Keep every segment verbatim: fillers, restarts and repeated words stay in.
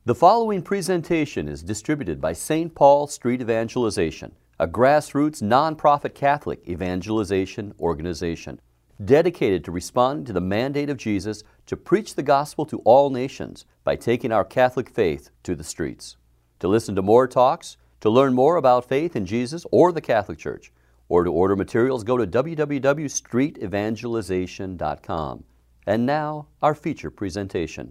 The following presentation is distributed by Saint Paul Street Evangelization, a grassroots nonprofit Catholic evangelization organization dedicated to responding to the mandate of Jesus to preach the gospel to all nations by taking our Catholic faith to the streets. To listen to more talks, to learn more about faith in Jesus or the Catholic Church, or to order materials, go to w w w dot street evangelization dot com. And now, our feature presentation.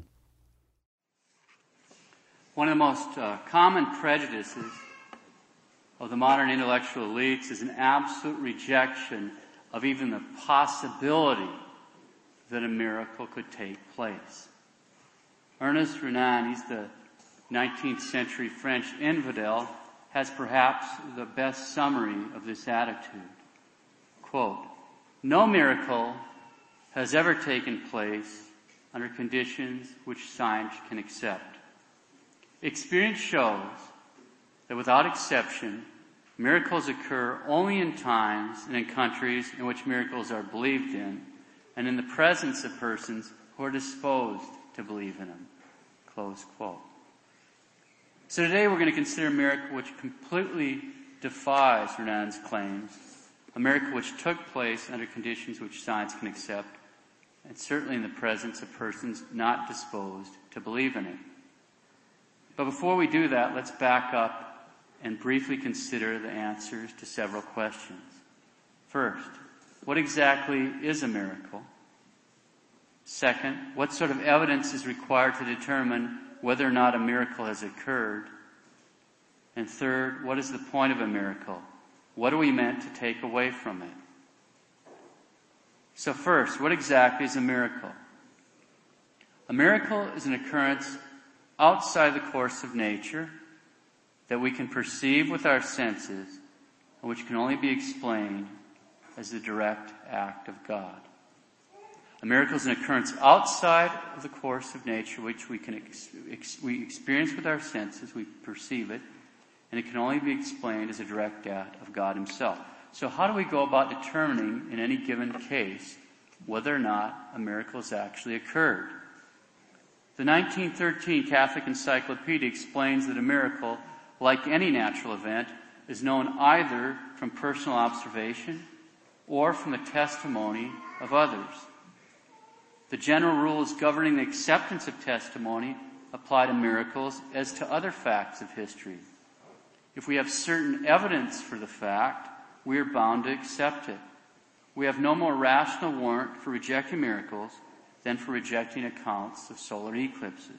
One of the most uh, common prejudices of the modern intellectual elites is an absolute rejection of even the possibility that a miracle could take place. Ernest Renan, he's the nineteenth century French infidel, has perhaps the best summary of this attitude. Quote, "No miracle has ever taken place under conditions which science can accept. Experience shows that without exception, miracles occur only in times and in countries in which miracles are believed in, and in the presence of persons who are disposed to believe in them." Close quote. So today we're going to consider a miracle which completely defies Renan's claims, a miracle which took place under conditions which science can accept, and certainly in the presence of persons not disposed to believe in it. But before we do that, let's back up and briefly consider the answers to several questions. First, what exactly is a miracle? Second, what sort of evidence is required to determine whether or not a miracle has occurred? And third, what is the point of a miracle? What are we meant to take away from it? So first, what exactly is a miracle? A miracle is an occurrence outside the course of nature that we can perceive with our senses and which can only be explained as the direct act of God. A miracle is an occurrence outside of the course of nature which we can ex- ex- we experience with our senses, we perceive it, and it can only be explained as a direct act of God Himself. So how do we go about determining in any given case whether or not a miracle has actually occurred? The nineteen thirteen Catholic Encyclopedia explains that a miracle, like any natural event, is known either from personal observation or from the testimony of others. The general rules governing the acceptance of testimony apply to miracles as to other facts of history. If we have certain evidence for the fact, we are bound to accept it. We have no more rational warrant for rejecting miracles than for rejecting accounts of solar eclipses.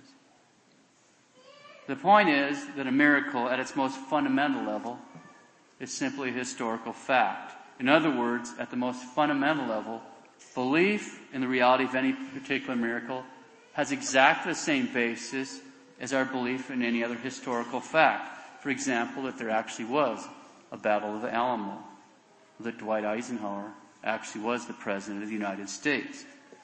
The point is that a miracle at its most fundamental level is simply a historical fact. In other words, at the most fundamental level, belief in the reality of any particular miracle has exactly the same basis as our belief in any other historical fact. For example, that there actually was a Battle of the Alamo, that Dwight Eisenhower actually was the President of the United States.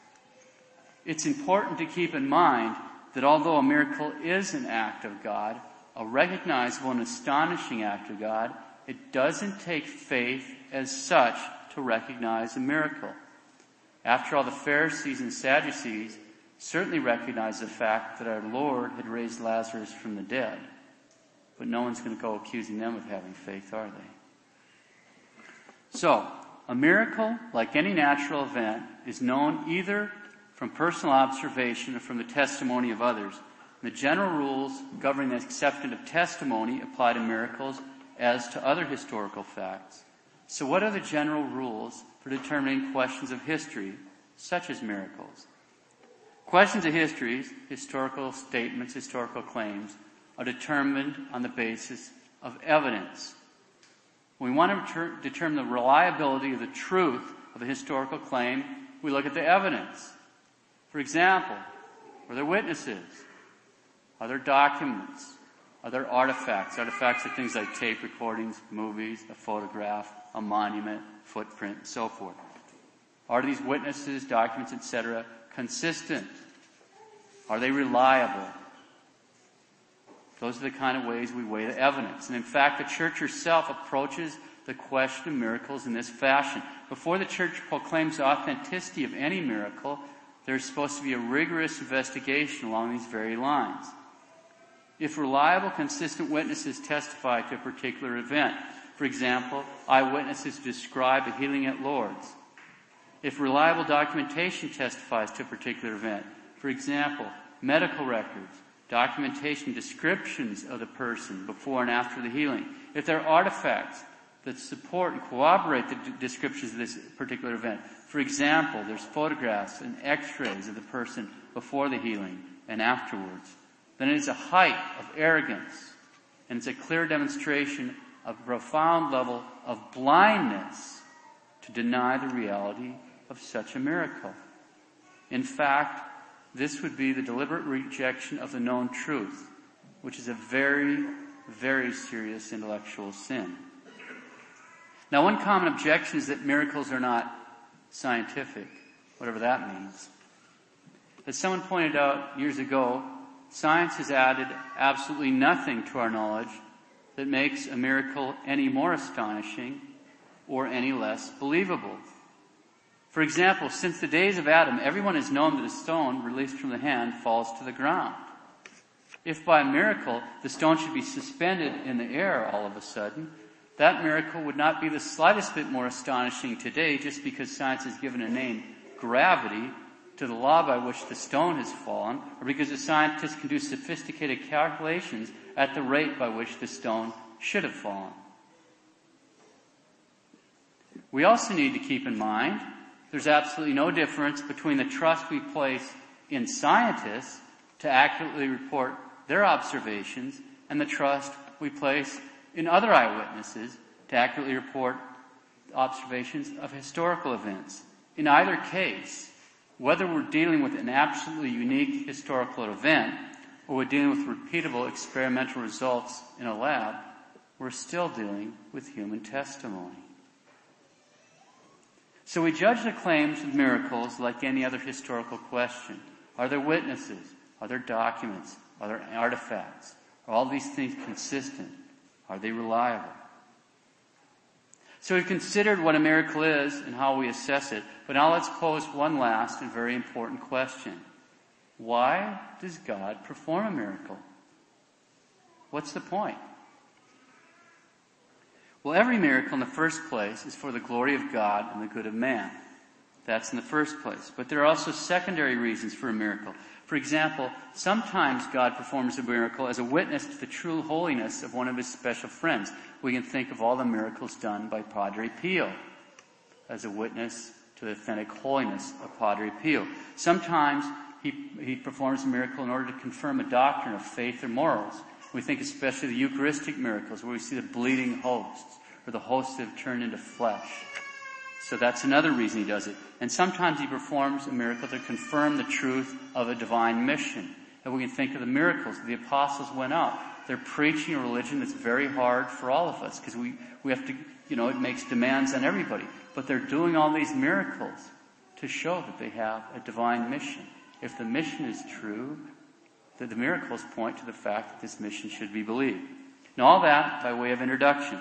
It's important to keep in mind that although a miracle is an act of God, a recognizable and astonishing act of God, it doesn't take faith as such to recognize a miracle. After all, the Pharisees and Sadducees certainly recognized the fact that our Lord had raised Lazarus from the dead. But no one's going to go accusing them of having faith, are they? So, a miracle, like any natural event, is known either from personal observation or from the testimony of others. And the general rules governing the acceptance of testimony apply to miracles as to other historical facts. So what are the general rules for determining questions of history, such as miracles? Questions of history, historical statements, historical claims, are determined on the basis of evidence. When we want to ter- determine the reliability of the truth of a historical claim, we look at the evidence. For example, are there witnesses? Are there documents? Are there artifacts? Artifacts are things like tape recordings, movies, a photograph, a monument, footprint, and so forth. Are these witnesses, documents, et cetera consistent? Are they reliable? Those are the kind of ways we weigh the evidence. And in fact, the Church herself approaches the question of miracles in this fashion. Before the Church proclaims the authenticity of any miracle, there's supposed to be a rigorous investigation along these very lines. If reliable, consistent witnesses testify to a particular event, for example, eyewitnesses describe a healing at Lourdes. If reliable documentation testifies to a particular event, for example, medical records, documentation, descriptions of the person before and after the healing. If there are artifacts that support and corroborate the d- descriptions of this particular event. For example, there's photographs and x-rays of the person before the healing and afterwards. Then it is a height of arrogance, and it's a clear demonstration of a profound level of blindness to deny the reality of such a miracle. In fact, this would be the deliberate rejection of the known truth, which is a very, very serious intellectual sin. Now, one common objection is that miracles are not scientific, whatever that means. As someone pointed out years ago, science has added absolutely nothing to our knowledge that makes a miracle any more astonishing or any less believable. For example, since the days of Adam, everyone has known that a stone released from the hand falls to the ground. If by miracle the stone should be suspended in the air all of a sudden, that miracle would not be the slightest bit more astonishing today just because science has given a name, gravity, to the law by which the stone has fallen, or because the scientists can do sophisticated calculations at the rate by which the stone should have fallen. We also need to keep in mind there's absolutely no difference between the trust we place in scientists to accurately report their observations and the trust we place in other eyewitnesses to accurately report observations of historical events. In either case, whether we're dealing with an absolutely unique historical event or we're dealing with repeatable experimental results in a lab, we're still dealing with human testimony. So we judge the claims of miracles like any other historical question. Are there witnesses? Are there documents? Are there artifacts? Are all these things consistent? Are they reliable? So we've considered what a miracle is and how we assess it, but now let's pose one last and very important question. Why does God perform a miracle? What's the point? Well, every miracle in the first place is for the glory of God and the good of man. That's in the first place. But there are also secondary reasons for a miracle. For example, sometimes God performs a miracle as a witness to the true holiness of one of his special friends. We can think of all the miracles done by Padre Pio as a witness to the authentic holiness of Padre Pio. Sometimes he, he performs a miracle in order to confirm a doctrine of faith or morals. We think especially of the Eucharistic miracles where we see the bleeding hosts or the hosts that have turned into flesh. So that's another reason he does it. And sometimes he performs a miracle to confirm the truth of a divine mission. And we can think of the miracles. The apostles went out. They're preaching a religion that's very hard for all of us because we, we have to, you know, it makes demands on everybody. But they're doing all these miracles to show that they have a divine mission. If the mission is true, that the miracles point to the fact that this mission should be believed. Now all that by way of introduction.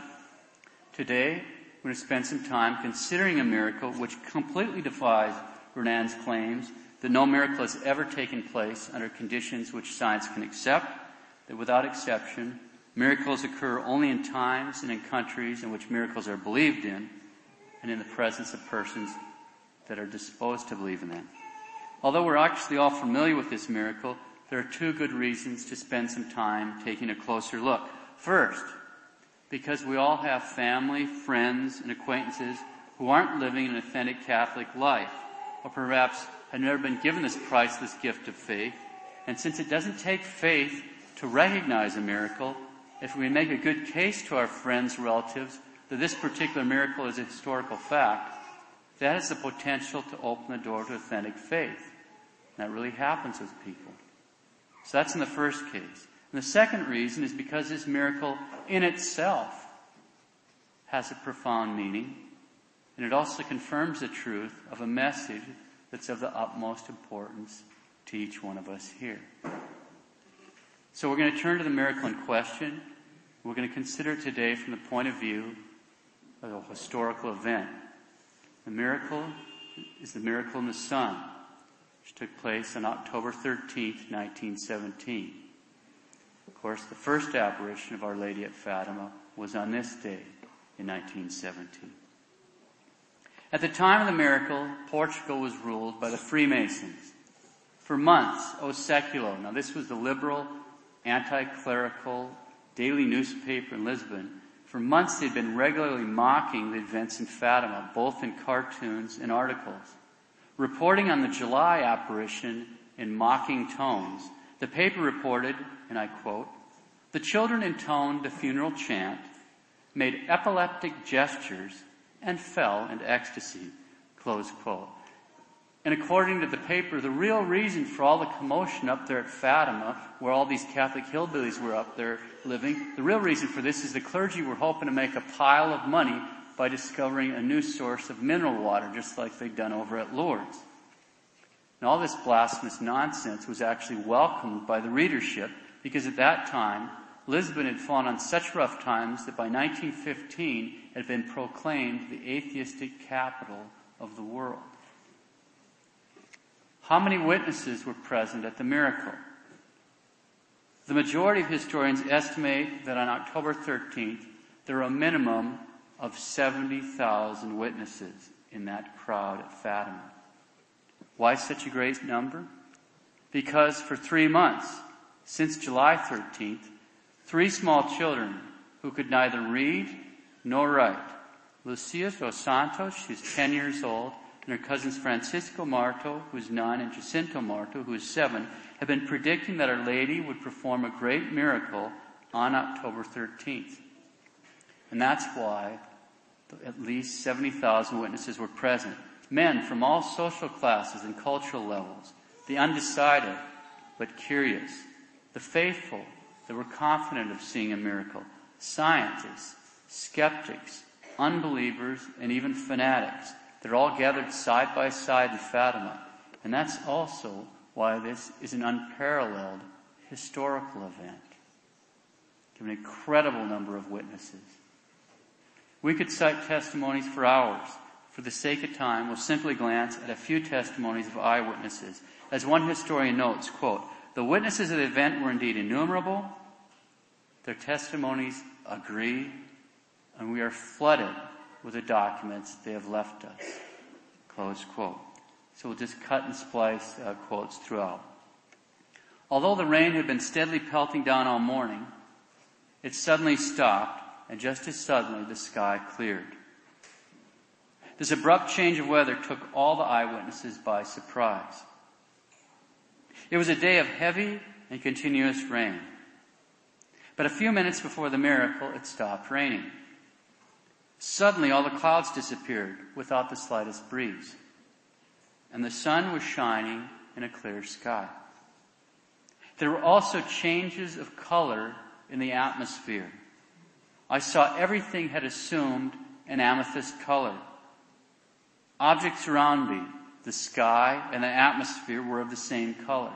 Today, we're going to spend some time considering a miracle which completely defies Renan's claims that no miracle has ever taken place under conditions which science can accept, that without exception, miracles occur only in times and in countries in which miracles are believed in, and in the presence of persons that are disposed to believe in them. Although we're actually all familiar with this miracle, there are two good reasons to spend some time taking a closer look. First, because we all have family, friends, and acquaintances who aren't living an authentic Catholic life, or perhaps have never been given this priceless gift of faith. And since it doesn't take faith to recognize a miracle, if we make a good case to our friends, relatives, that this particular miracle is a historical fact, that has the potential to open the door to authentic faith. And that really happens with people. So that's in the first case. And the second reason is because this miracle in itself has a profound meaning, and it also confirms the truth of a message that's of the utmost importance to each one of us here. So we're going to turn to the miracle in question. We're going to consider it today from the point of view of a historical event. The miracle is the miracle in the sun, which took place on October thirteenth, nineteen seventeen. Of course, the first apparition of Our Lady at Fatima was on this day in nineteen seventeen. At the time of the miracle, Portugal was ruled by the Freemasons. For months, O Seculo, now this was the liberal, anti-clerical daily newspaper in Lisbon, for months they'd been regularly mocking the events in Fatima, both in cartoons and articles. Reporting on the July apparition in mocking tones, the paper reported, and I quote, "The children intoned the funeral chant, made epileptic gestures, and fell into ecstasy," close quote. And according to the paper, the real reason for all the commotion up there at Fatima, where all these Catholic hillbillies were up there living, the real reason for this is the clergy were hoping to make a pile of money by discovering a new source of mineral water, just like they'd done over at Lourdes. And all this blasphemous nonsense was actually welcomed by the readership, because at that time, Lisbon had fallen on such rough times that by nineteen fifteen it had been proclaimed the atheistic capital of the world. How many witnesses were present at the miracle? The majority of historians estimate that on October thirteenth, there were a minimum of seventy thousand witnesses in that crowd at Fatima. Why such a great number? Because for three months, since July thirteenth, three small children who could neither read nor write, Lucia dos Santos, she's ten years old, and her cousins Francisco Marto, who's nine, and Jacinto Marto, who is seven, have been predicting that Our Lady would perform a great miracle on October thirteenth. And that's why at least seventy thousand witnesses were present. Men from all social classes and cultural levels, the undecided but curious, the faithful that were confident of seeing a miracle, scientists, skeptics, unbelievers, and even fanatics. They're all gathered side by side in Fatima. And that's also why this is an unparalleled historical event. An incredible number of witnesses. We could cite testimonies for hours. For the sake of time, we'll simply glance at a few testimonies of eyewitnesses. As one historian notes, quote, "The witnesses of the event were indeed innumerable. Their testimonies agree, and we are flooded with the documents they have left us." Close quote. So we'll just cut and splice uh, quotes throughout. Although the rain had been steadily pelting down all morning, it suddenly stopped, and just as suddenly the sky cleared. This abrupt change of weather took all the eyewitnesses by surprise. It was a day of heavy and continuous rain. But a few minutes before the miracle, it stopped raining. Suddenly, all the clouds disappeared without the slightest breeze, and the sun was shining in a clear sky. There were also changes of color in the atmosphere. I saw everything had assumed an amethyst color. Objects around me, the sky and the atmosphere, were of the same color.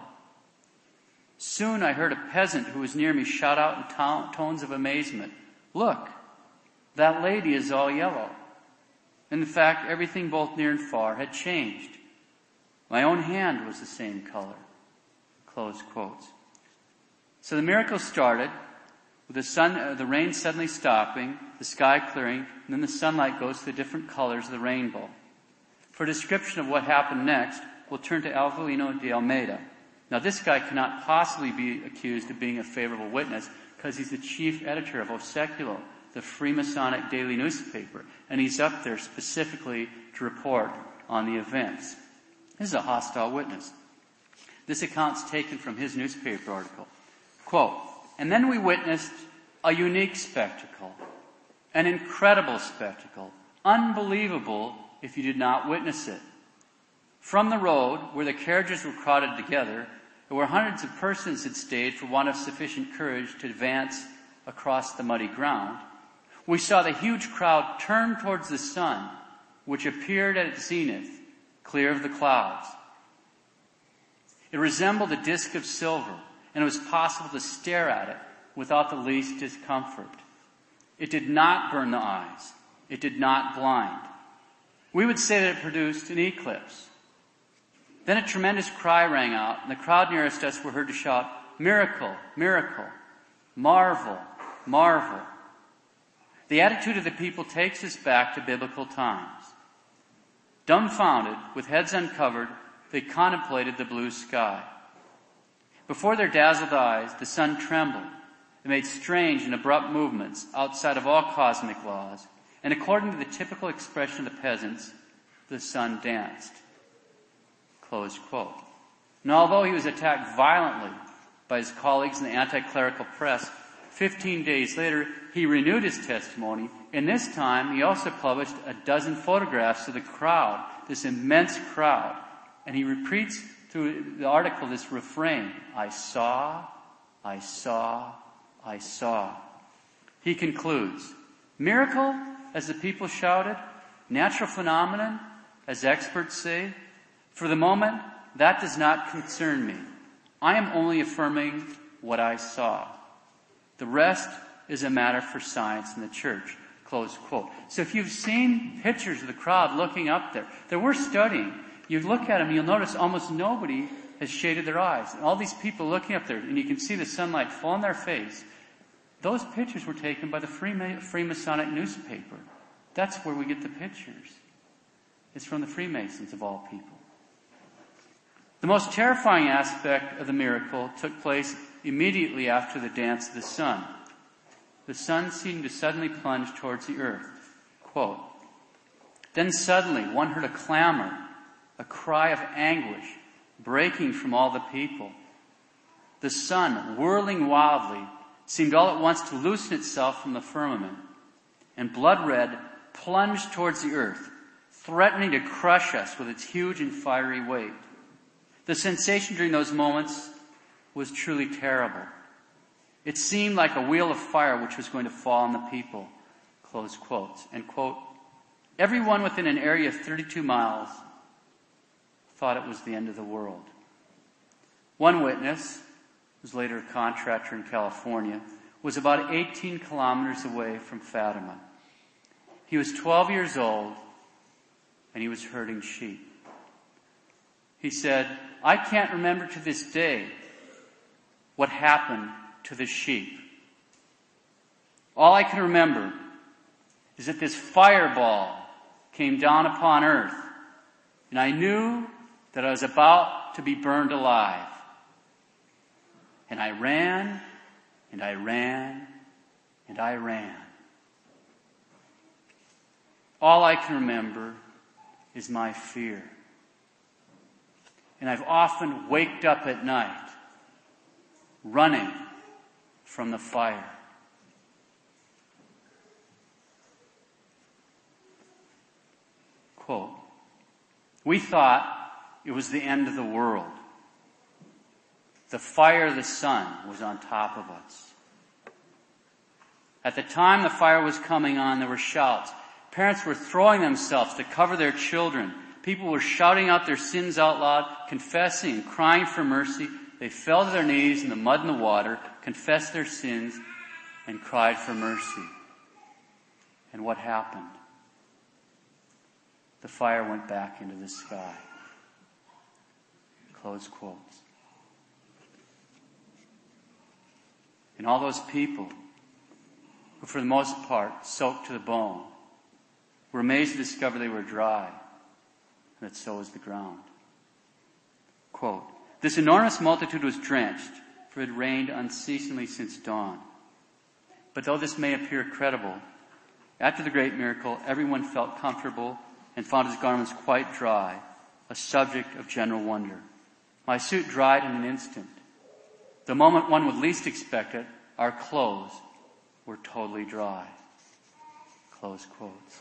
Soon I heard a peasant who was near me shout out in to- tones of amazement, "Look, that lady is all yellow." In fact, everything both near and far had changed. My own hand was the same color. Close quotes. So the miracle started with the sun, uh, the rain suddenly stopping, the sky clearing, and then the sunlight goes to the different colors of the rainbow. For a description of what happened next, we'll turn to Avelino de Almeida. Now, this guy cannot possibly be accused of being a favorable witness because he's the chief editor of O Seculo, the Freemasonic daily newspaper, and he's up there specifically to report on the events. This is a hostile witness. This account's taken from his newspaper article. Quote, "And then we witnessed a unique spectacle, an incredible spectacle, unbelievable if you did not witness it. From the road, where the carriages were crowded together, and where hundreds of persons had stayed for want of sufficient courage to advance across the muddy ground, we saw the huge crowd turn towards the sun, which appeared at its zenith, clear of the clouds. It resembled a disk of silver, and it was possible to stare at it without the least discomfort. It did not burn the eyes. It did not blind. We would say that it produced an eclipse. Then a tremendous cry rang out, and the crowd nearest us were heard to shout, 'Miracle! Miracle!' marvel, marvel. The attitude of the people takes us back to biblical times. Dumbfounded, with heads uncovered, they contemplated the blue sky. Before their dazzled eyes, the sun trembled. It made strange and abrupt movements outside of all cosmic laws. And according to the typical expression of the peasants, the sun danced. Close quote. And although he was attacked violently by his colleagues in the anti-clerical press, fifteen days later, he renewed his testimony, and this time he also published a dozen photographs of the crowd, this immense crowd. And he repeats through the article this refrain, I saw, I saw, I saw. He concludes, miracle, as the people shouted, natural phenomenon, as experts say, for the moment, that does not concern me. I am only affirming what I saw. The rest is a matter for science and the church. Close quote. So if you've seen pictures of the crowd looking up there, that we're studying, you look at them, you'll notice almost nobody has shaded their eyes. And all these people looking up there, and you can see the sunlight fall on their face. Those pictures were taken by the Freemasonic newspaper. That's where we get the pictures. It's from the Freemasons, of all people. The most terrifying aspect of the miracle took place immediately after the dance of the sun. The sun seemed to suddenly plunge towards the earth. Quote, then suddenly one heard a clamor, a cry of anguish, breaking from all the people. The sun, whirling wildly, seemed all at once to loosen itself from the firmament, and blood red plunged towards the earth, threatening to crush us with its huge and fiery weight. The sensation during those moments was truly terrible. It seemed like a wheel of fire which was going to fall on the people. Close quotes. And quote, everyone within an area of thirty-two miles thought it was the end of the world. One witness, who was later a contractor in California, was about eighteen kilometers away from Fatima. He was twelve years old, and he was herding sheep. He said, I can't remember to this day what happened to the sheep. All I can remember is that this fireball came down upon earth, and I knew that I was about to be burned alive. And I ran, and I ran, and I ran. All I can remember is my fear. And I've often waked up at night running from the fire. Quote, we thought it was the end of the world. The fire of the sun was on top of us. At the time the fire was coming on, there were shouts. Parents were throwing themselves to cover their children. People were shouting out their sins out loud, confessing and crying for mercy. They fell to their knees in the mud and the water, confessed their sins, and cried for mercy. And what happened? The fire went back into the sky. Close quotes. And all those people, who for the most part soaked to the bone, were amazed to discover they were dry, and that so was the ground. Quote, this enormous multitude was drenched, for it had rained unceasingly since dawn. But though this may appear credible, after the great miracle, everyone felt comfortable and found his garments quite dry, a subject of general wonder. My suit dried in an instant. The moment one would least expect it, our clothes were totally dry. Close quotes.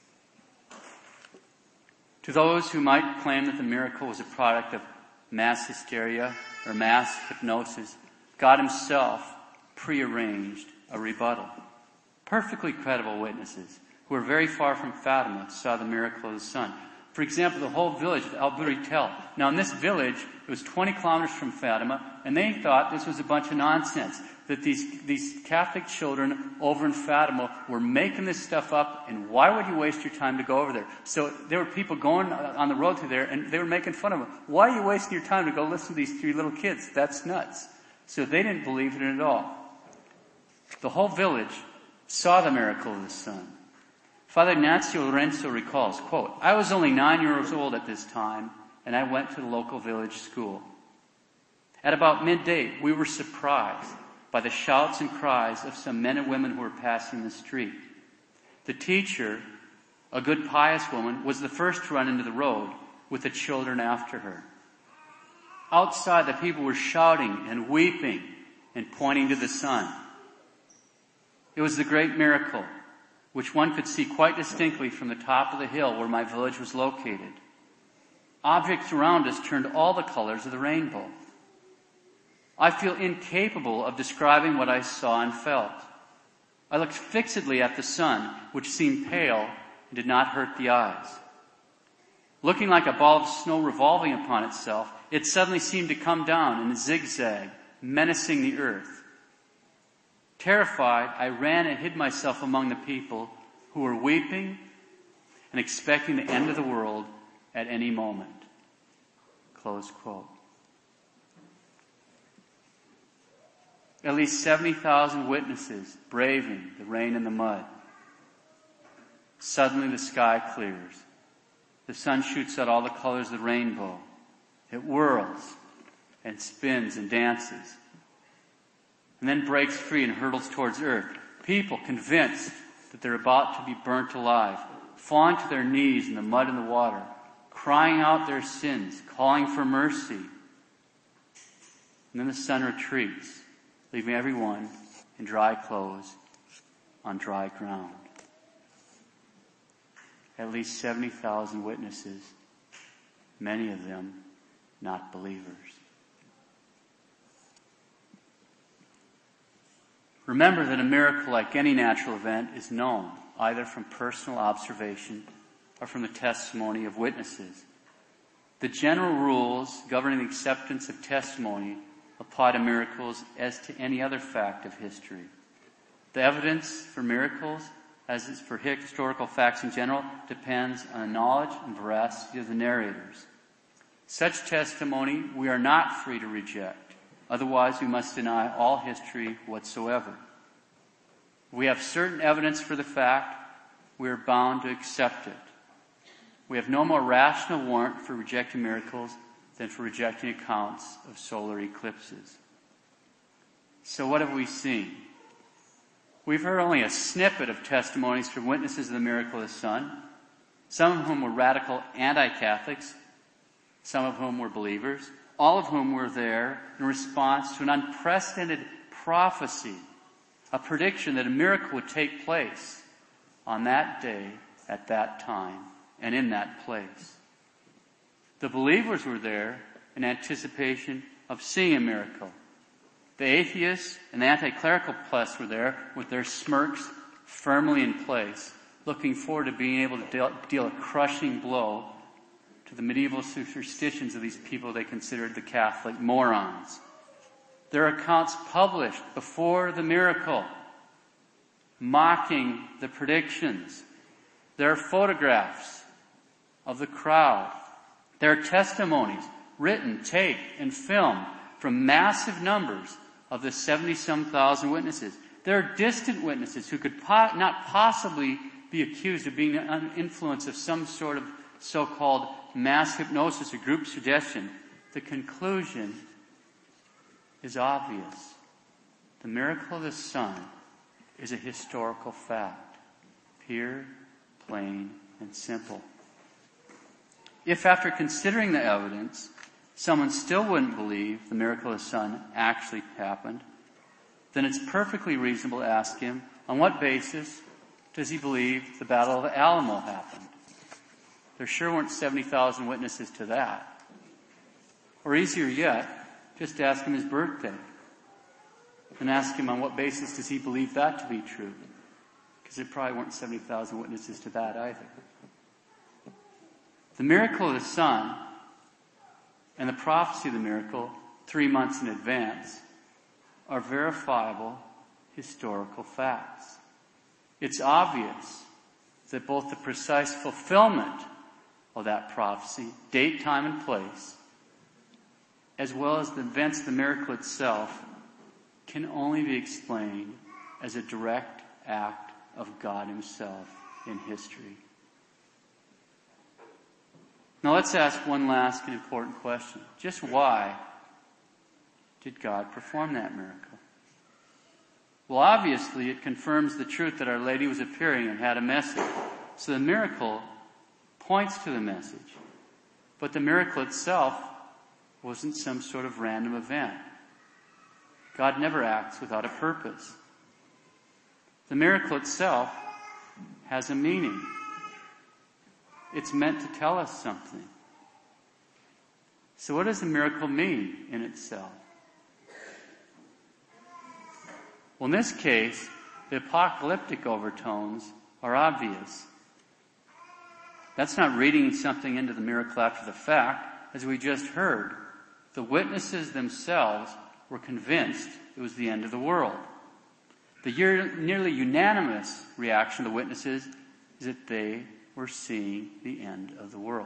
To those who might claim that the miracle was a product of mass hysteria or mass hypnosis, God himself prearranged a rebuttal. Perfectly credible witnesses who were very far from Fatima saw the miracle of the sun. For example, the whole village of Al Buritel. Now in this village, it was twenty kilometers from Fatima, and they thought this was a bunch of nonsense. That these, these Catholic children over in Fatima were making this stuff up, and why would you waste your time to go over there? So there were people going on the road through there, and they were making fun of them. Why are you wasting your time to go listen to these three little kids? That's nuts. So they didn't believe in it at all. The whole village saw the miracle of the sun. Father Ignacio Lorenzo recalls, quote, "I was only nine years old at this time, and I went to the local village school. At about midday, we were surprised by the shouts and cries of some men and women who were passing the street. The teacher, a good pious woman, was the first to run into the road, with the children after her. Outside, the people were shouting and weeping and pointing to the sun. It was the great miracle, which one could see quite distinctly from the top of the hill where my village was located. Objects around us turned all the colors of the rainbow. I feel incapable of describing what I saw and felt. I looked fixedly at the sun, which seemed pale and did not hurt the eyes. Looking like a ball of snow revolving upon itself, it suddenly seemed to come down in a zigzag, menacing the earth. Terrified, I ran and hid myself among the people who were weeping and expecting the end of the world at any moment." Close quote. At least seventy thousand witnesses braving the rain and the mud. Suddenly the sky clears. The sun shoots out all the colors of the rainbow. It whirls and spins and dances, and then breaks free and hurtles towards earth. People convinced that they're about to be burnt alive, falling to their knees in the mud and the water, crying out their sins, calling for mercy. And then the sun retreats, leaving everyone in dry clothes on dry ground. At least seventy thousand witnesses, many of them not believers. Remember that a miracle, like any natural event, is known either from personal observation or from the testimony of witnesses. The general rules governing the acceptance of testimony apply to miracles as to any other fact of history. The evidence for miracles, as is for historical facts in general, depends on the knowledge and veracity of the narrators. Such testimony we are not free to reject. Otherwise, we must deny all history whatsoever. If we have certain evidence for the fact, we are bound to accept it. We have no more rational warrant for rejecting miracles than for rejecting accounts of solar eclipses. So what have we seen? We've heard only a snippet of testimonies from witnesses of the miracle of the sun, some of whom were radical anti-Catholics, some of whom were believers, all of whom were there in response to an unprecedented prophecy, a prediction that a miracle would take place on that day, at that time, and in that place. The believers were there in anticipation of seeing a miracle. The atheists and the anti-clerical press were there with their smirks firmly in place, looking forward to being able to deal, deal a crushing blow to the medieval superstitions of these people they considered the Catholic morons. There are accounts published before the miracle, mocking the predictions. There are photographs of the crowd. There are testimonies, written, taped, and filmed from massive numbers of the seventy-some thousand witnesses. There are distant witnesses who could po- not possibly be accused of being under the influence of some sort of so-called mass hypnosis or group suggestion. The conclusion is obvious. The miracle of the sun is a historical fact, pure, plain, and simple. If after considering the evidence, someone still wouldn't believe the miracle of the sun actually happened, then it's perfectly reasonable to ask him, on what basis does he believe the Battle of the Alamo happened? There sure weren't seventy thousand witnesses to that. Or easier yet, just ask him his birthday. And ask him on what basis does he believe that to be true? Because there probably weren't seventy thousand witnesses to that either. The miracle of the sun and the prophecy of the miracle, three months in advance, are verifiable historical facts. It's obvious that both the precise fulfillment of that prophecy, date, time, and place, as well as the events of the miracle itself, can only be explained as a direct act of God himself in history. Now let's ask one last and important question. Just why did God perform that miracle? Well, obviously it confirms the truth that Our Lady was appearing and had a message. So the miracle points to the message. But the miracle itself wasn't some sort of random event. God never acts without a purpose. The miracle itself has a meaning. It's meant to tell us something. So what does the miracle mean in itself? Well, in this case, the apocalyptic overtones are obvious. That's not reading something into the miracle after the fact. As we just heard, the witnesses themselves were convinced it was the end of the world. The year, nearly unanimous reaction of the witnesses is that they were seeing the end of the world.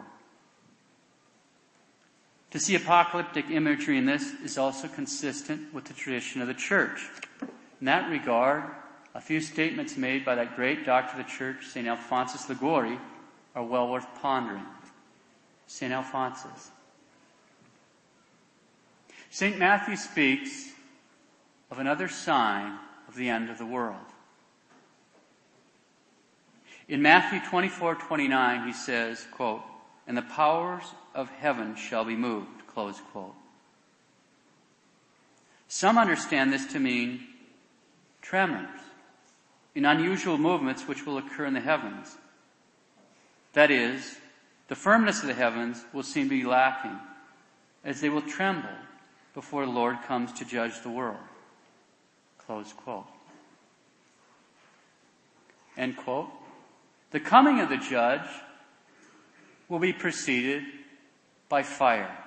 To see apocalyptic imagery in this is also consistent with the tradition of the church. In that regard, a few statements made by that great doctor of the church, Saint Alphonsus Liguori, are well worth pondering. Saint Alphonsus. Saint Matthew speaks of another sign of the end of the world. In Matthew twenty-four twenty-nine, he says, quote, "And the powers of heaven shall be moved," close quote. Some understand this to mean tremors, in unusual movements which will occur in the heavens. That is, the firmness of the heavens will seem to be lacking, as they will tremble before the Lord comes to judge the world. Close quote. End quote. The coming of the judge will be preceded by fire.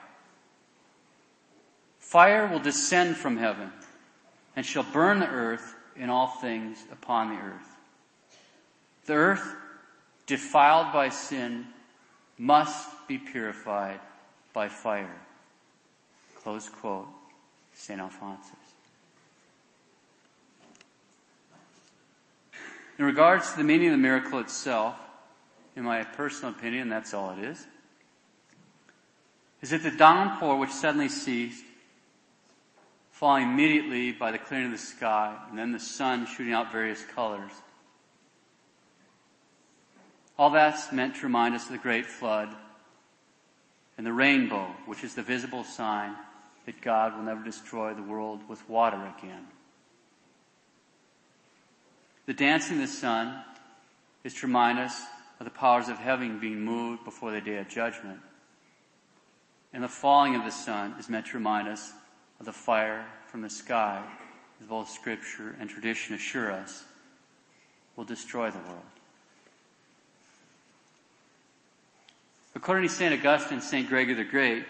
Fire will descend from heaven and shall burn the earth and all things upon the earth. The earth, defiled by sin, must be purified by fire. Close quote, Saint Alphonsus. In regards to the meaning of the miracle itself, in my personal opinion, that's all it is, is that the downpour which suddenly ceased, falling immediately by the clearing of the sky, and then the sun shooting out various colors, all that's meant to remind us of the great flood and the rainbow, which is the visible sign that God will never destroy the world with water again. The dancing of the sun is to remind us of the powers of heaven being moved before the day of judgment. And the falling of the sun is meant to remind us of the fire from the sky, as both Scripture and tradition assure us will destroy the world. According to Saint Augustine and Saint Gregory the Great,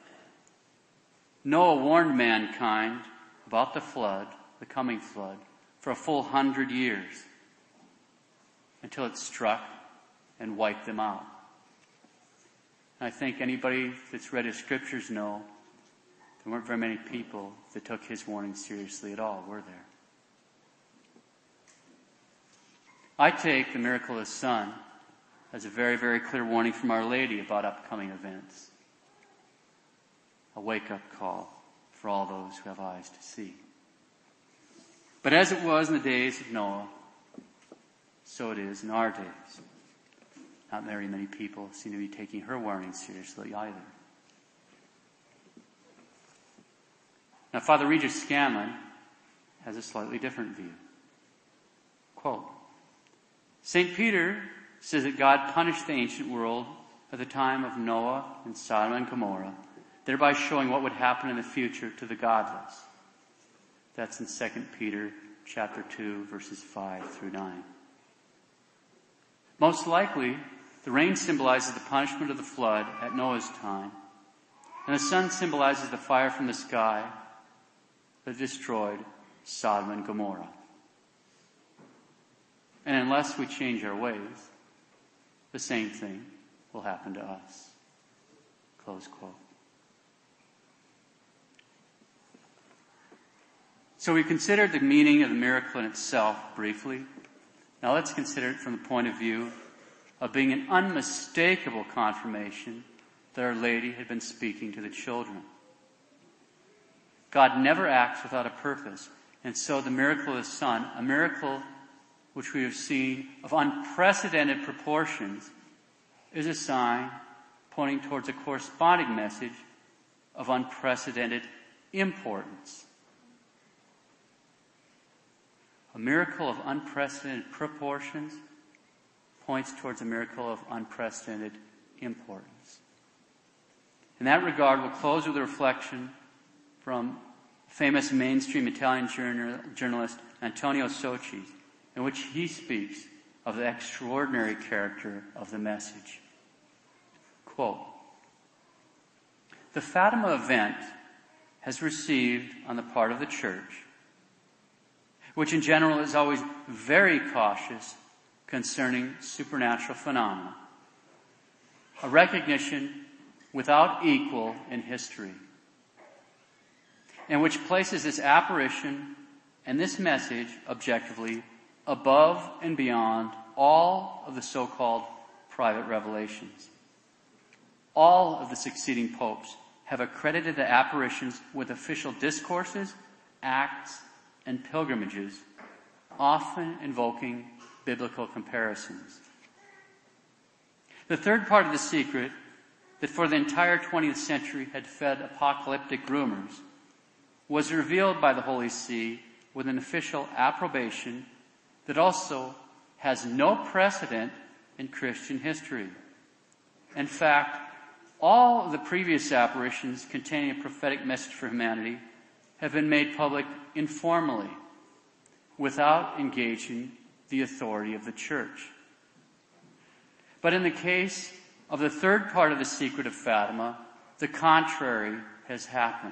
Noah warned mankind about the flood, the coming flood, for a full hundred years, until it struck and wiped them out. And I think anybody that's read his scriptures know there weren't very many people that took his warning seriously at all, were there? I take the miracle of the sun as a very, very clear warning from Our Lady about upcoming events. A wake-up call for all those who have eyes to see. But as it was in the days of Noah, so it is in our days. Not very many people seem to be taking her warning seriously either. Now, Father Regis Scanlon has a slightly different view. Quote, Saint Peter says that God punished the ancient world at the time of Noah and Sodom and Gomorrah, thereby showing what would happen in the future to the godless. That's in Second Peter chapter two, verses five through nine. Most likely, the rain symbolizes the punishment of the flood at Noah's time, and the sun symbolizes the fire from the sky that destroyed Sodom and Gomorrah. And unless we change our ways, the same thing will happen to us. Close quote. So we considered the meaning of the miracle in itself briefly. Now let's consider it from the point of view of being an unmistakable confirmation that Our Lady had been speaking to the children. God never acts without a purpose. And so the miracle of the Son, a miracle which we have seen of unprecedented proportions, is a sign pointing towards a corresponding message of unprecedented importance. A miracle of unprecedented proportions points towards a miracle of unprecedented importance. In that regard, we'll close with a reflection from famous mainstream Italian journal, journalist Antonio Socci, in which he speaks of the extraordinary character of the message. Quote, "The Fatima event has received on the part of the Church, which in general is always very cautious concerning supernatural phenomena, a recognition without equal in history, and which places this apparition and this message objectively above and beyond all of the so-called private revelations. All of the succeeding popes have accredited the apparitions with official discourses, acts, and pilgrimages, often invoking biblical comparisons. The third part of the secret that for the entire twentieth century had fed apocalyptic rumors was revealed by the Holy See with an official approbation that also has no precedent in Christian history. In fact, all of the previous apparitions containing a prophetic message for humanity have been made public informally, without engaging the authority of the Church. But in the case of the third part of the secret of Fatima, the contrary has happened.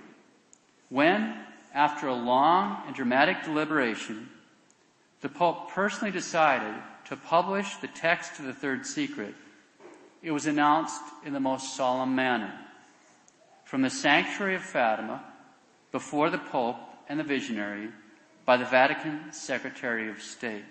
When, after a long and dramatic deliberation, the Pope personally decided to publish the text of the third secret, it was announced in the most solemn manner. From the sanctuary of Fatima, before the Pope and the visionary, by the Vatican Secretary of State.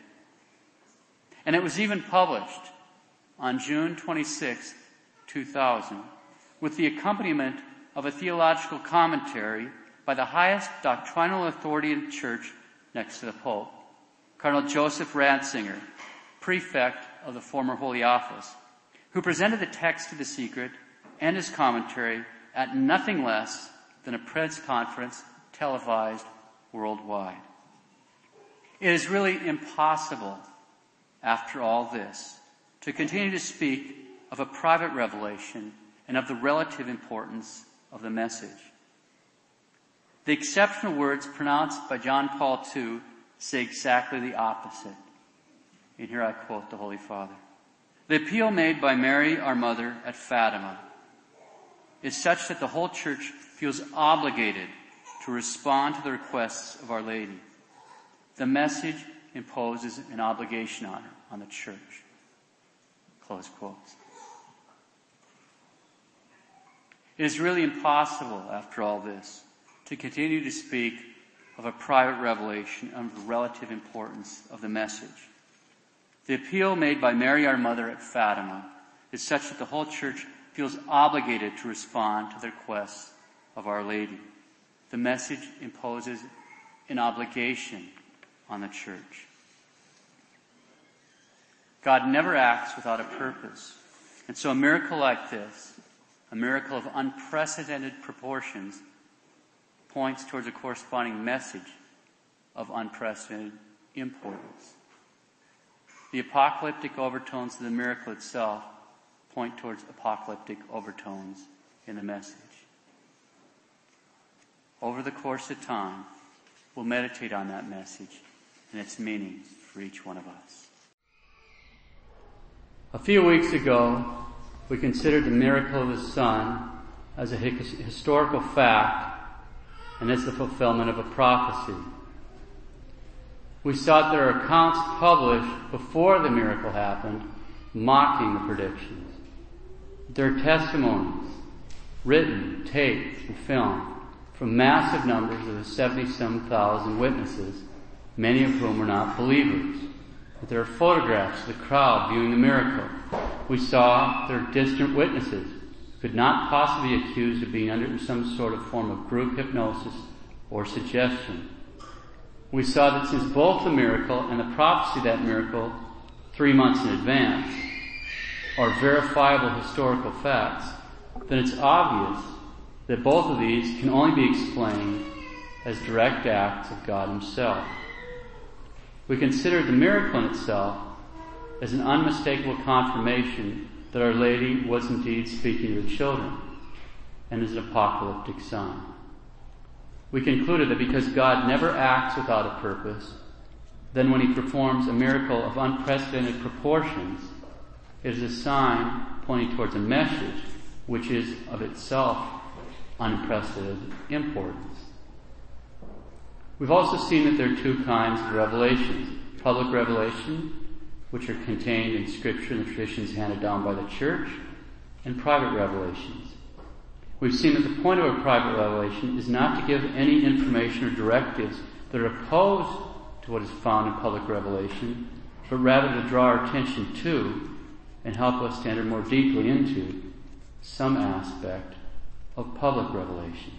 And it was even published on June twenty-sixth, two thousand, with the accompaniment of a theological commentary by the highest doctrinal authority in the Church next to the Pope, Cardinal Joseph Ratzinger, prefect of the former Holy Office, who presented the text of the secret and his commentary at nothing less than a press conference televised worldwide. It is really impossible, after all this, to continue to speak of a private revelation and of the relative importance of the message. The exceptional words pronounced by John Paul the Second say exactly the opposite. And here I quote the Holy Father. "The appeal made by Mary, our Mother, at Fatima is such that the whole Church feels obligated to respond to the requests of Our Lady. The message imposes an obligation on her, on the Church." Close quotes. It is really impossible, after all this, to continue to speak of a private revelation of the relative importance of the message. The appeal made by Mary, our Mother, at Fatima is such that the whole Church feels obligated to respond to the requests of Our Lady. The message imposes an obligation on the Church. God never acts without a purpose. And so a miracle like this, a miracle of unprecedented proportions, points towards a corresponding message of unprecedented importance. The apocalyptic overtones of the miracle itself point towards apocalyptic overtones in the message. Over the course of time, we'll meditate on that message and its meanings for each one of us. A few weeks ago, we considered the miracle of the Son as a historical fact and as the fulfillment of a prophecy. We saw that there are accounts published before the miracle happened, mocking the predictions. There are testimonies, written, taped, and filmed, from massive numbers of the seventy-some thousand witnesses, many of whom were not believers. But there are photographs of the crowd viewing the miracle. We saw their distant witnesses who could not possibly be accused of being under some sort of form of group hypnosis or suggestion. We saw that since both the miracle and the prophecy of that miracle three months in advance are verifiable historical facts, then it's obvious that both of these can only be explained as direct acts of God Himself. We consider the miracle in itself as an unmistakable confirmation that Our Lady was indeed speaking to the children, and as an apocalyptic sign. We concluded that because God never acts without a purpose, then when He performs a miracle of unprecedented proportions, it is a sign pointing towards a message which is of itself unprecedented importance. We've also seen that there are two kinds of revelations: public revelation, which are contained in Scripture and the traditions handed down by the Church, and private revelations. We've seen that the point of a private revelation is not to give any information or directives that are opposed to what is found in public revelation, but rather to draw our attention to and help us to enter more deeply into some aspect of public revelation.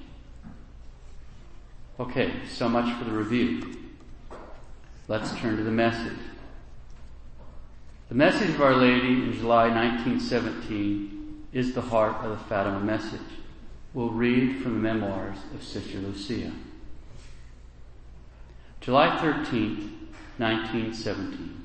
Okay, so much for the review. Let's turn to the message. The message of Our Lady in July nineteen seventeen is the heart of the Fatima message. We'll read from the memoirs of Sister Lucia. July thirteenth, nineteen seventeen.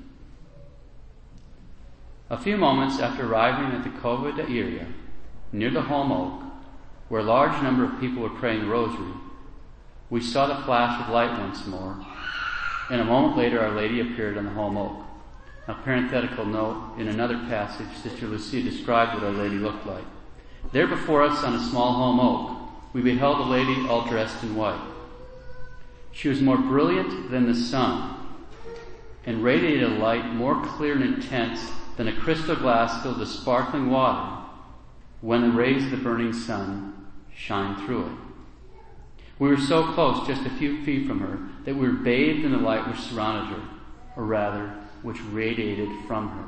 A few moments after arriving at the Cova de Iria, near the Holm Oak, where a large number of people were praying the rosary, we saw the flash of light once more, and a moment later Our Lady appeared on the Holm Oak. A parenthetical note, in another passage, Sister Lucia described what Our Lady looked like. There before us on a small Holm Oak, we beheld a lady all dressed in white. She was more brilliant than the sun, and radiated a light more clear and intense than a crystal glass filled with sparkling water when the rays of the burning sun shine through it. We were so close, just a few feet from her, that we were bathed in the light which surrounded her, or rather, which radiated from her.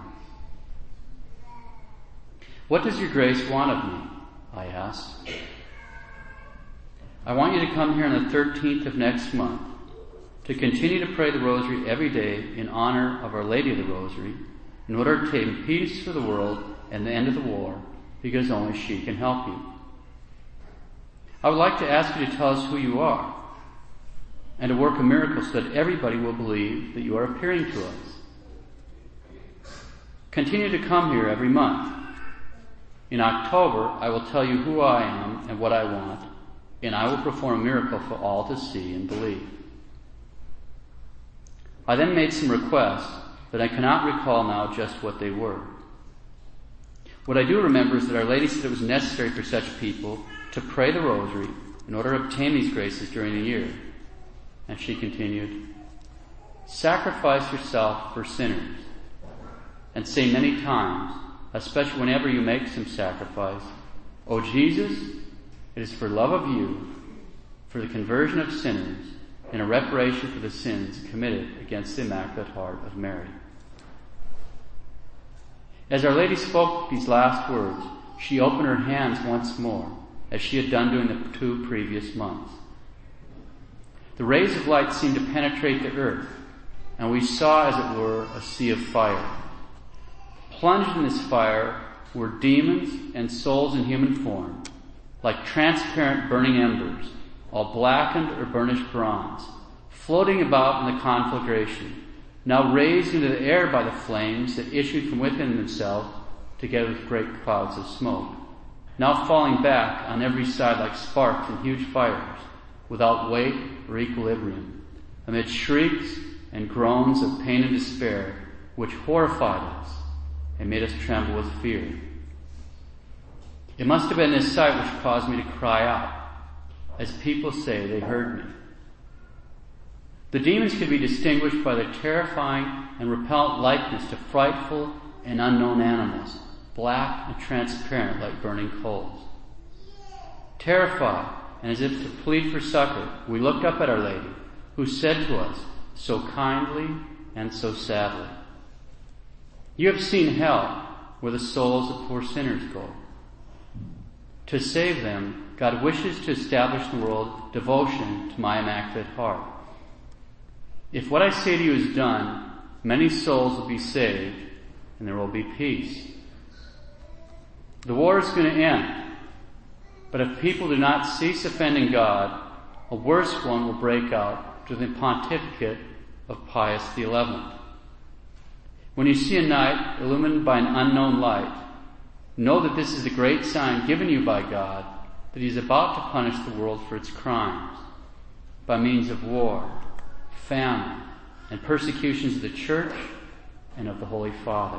"What does your Grace want of me?" I asked. "I want you to come here on the thirteenth of next month to continue to pray the Rosary every day in honor of Our Lady of the Rosary, in order to obtain peace for the world and the end of the war, because only she can help you. I would like to ask you to tell us who you are, and to work a miracle so that everybody will believe that you are appearing to us. Continue to come here every month. In October, I will tell you who I am and what I want, and I will perform a miracle for all to see and believe." I then made some requests, but I cannot recall now just what they were. What I do remember is that Our Lady said it was necessary for such people to pray the Rosary in order to obtain these graces during the year. And she continued, "Sacrifice yourself for sinners, and say many times, especially whenever you make some sacrifice, 'O Jesus, it is for love of you, for the conversion of sinners, and a reparation for the sins committed against the Immaculate Heart of Mary.'" As Our Lady spoke these last words, she opened her hands once more, as she had done during the two previous months. The rays of light seemed to penetrate the earth, and we saw, as it were, a sea of fire. Plunged in this fire were demons and souls in human form, like transparent burning embers, all blackened or burnished bronze, floating about in the conflagration, now raised into the air by the flames that issued from within themselves together with great clouds of smoke, now falling back on every side like sparks in huge fires, without weight or equilibrium, amid shrieks and groans of pain and despair, which horrified us and made us tremble with fear. It must have been this sight which caused me to cry out, as people say they heard me. The demons could be distinguished by their terrifying and repellent likeness to frightful and unknown animals, black and transparent like burning coals. Terrified and as if to plead for succor, we looked up at Our Lady, who said to us so kindly and so sadly, "You have seen hell, where the souls of poor sinners go. To save them, God wishes to establish in the world devotion to my Immaculate Heart. If what I say to you is done, many souls will be saved, and there will be peace. The war is going to end, but if people do not cease offending God, a worse one will break out to the pontificate of Pius the Eleventh. When you see a night illumined by an unknown light, know that this is the great sign given you by God that He is about to punish the world for its crimes by means of war, famine, and persecutions of the Church and of the Holy Father.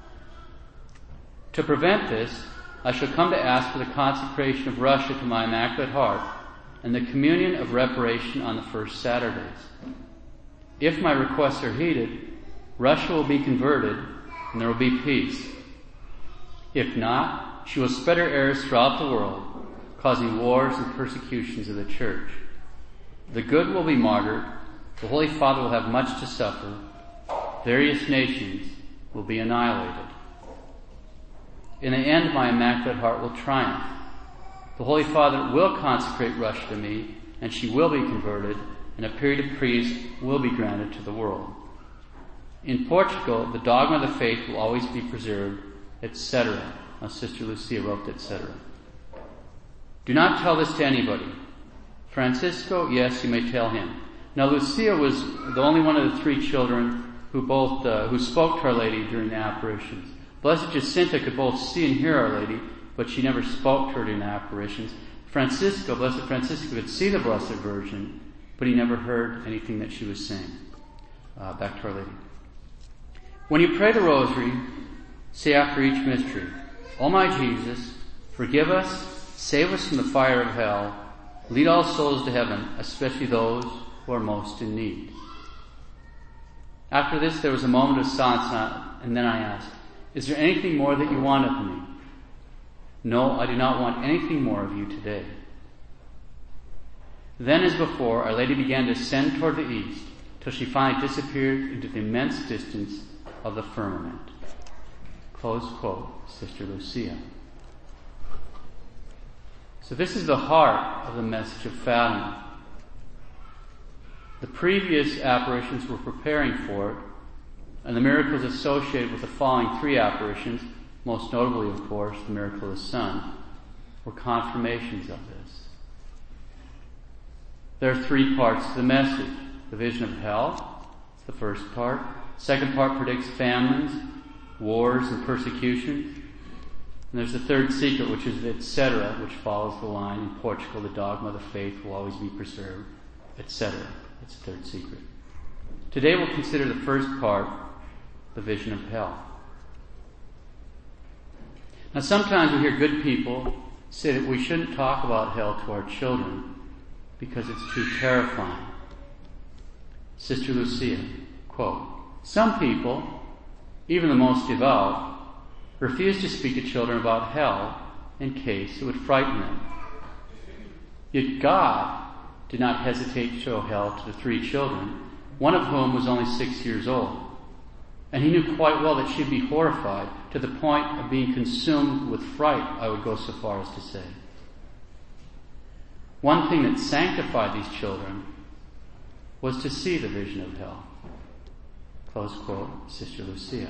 To prevent this, I shall come to ask for the consecration of Russia to my Immaculate Heart and the communion of reparation on the first Saturdays. If my requests are heeded, Russia will be converted and there will be peace. If not, she will spread her errors throughout the world, causing wars and persecutions of the Church. The good will be martyred, the Holy Father will have much to suffer, various nations will be annihilated. In the end, my Immaculate Heart will triumph. The Holy Father will consecrate Russia to me, and she will be converted, and a period of peace will be granted to the world. In Portugal, the dogma of the faith will always be preserved, et cetera" Now, Sister Lucia wrote et cetera "Do not tell this to anybody. Francisco, yes, you may tell him." Now, Lucia was the only one of the three children who both uh, who spoke to Our Lady during the apparitions. Blessed Jacinta could both see and hear Our Lady, but she never spoke to her during the apparitions. Francisco, Blessed Francisco, could see the Blessed Virgin, but he never heard anything that she was saying. Uh, back to Our Lady. When you pray the Rosary, say after each mystery, "O my Jesus, forgive us, save us from the fire of hell, lead all souls to heaven, especially those who are most in need." After this, there was a moment of silence, and then I asked, "Is there anything more that you want of me?" "No, I do not want anything more of you today." Then, as before, Our Lady began to ascend toward the east, till she finally disappeared into the immense distance of the firmament. Close quote, Sister Lucia. So this is the heart of the message of Fatima. The previous apparitions were preparing for it, and the miracles associated with the following three apparitions, most notably, of course, the miracle of the Sun, were confirmations of this. There are three parts to the message. The vision of hell, it's the first part. Second part predicts famines, wars, and persecutions. And there's the third secret, which is et cetera, which follows the line, "In Portugal, the dogma of the faith will always be preserved," et cetera. That's the third secret. Today we'll consider the first part, the vision of hell. Now, sometimes we hear good people say that we shouldn't talk about hell to our children because it's too terrifying. Sister Lucia, quote, "Some people, even the most devout, refuse to speak to children about hell in case it would frighten them. Yet God did not hesitate to show hell to the three children, one of whom was only six years old. And He knew quite well that she'd be horrified to the point of being consumed with fright, I would go so far as to say. One thing that sanctified these children was to see the vision of hell." Close quote, Sister Lucia.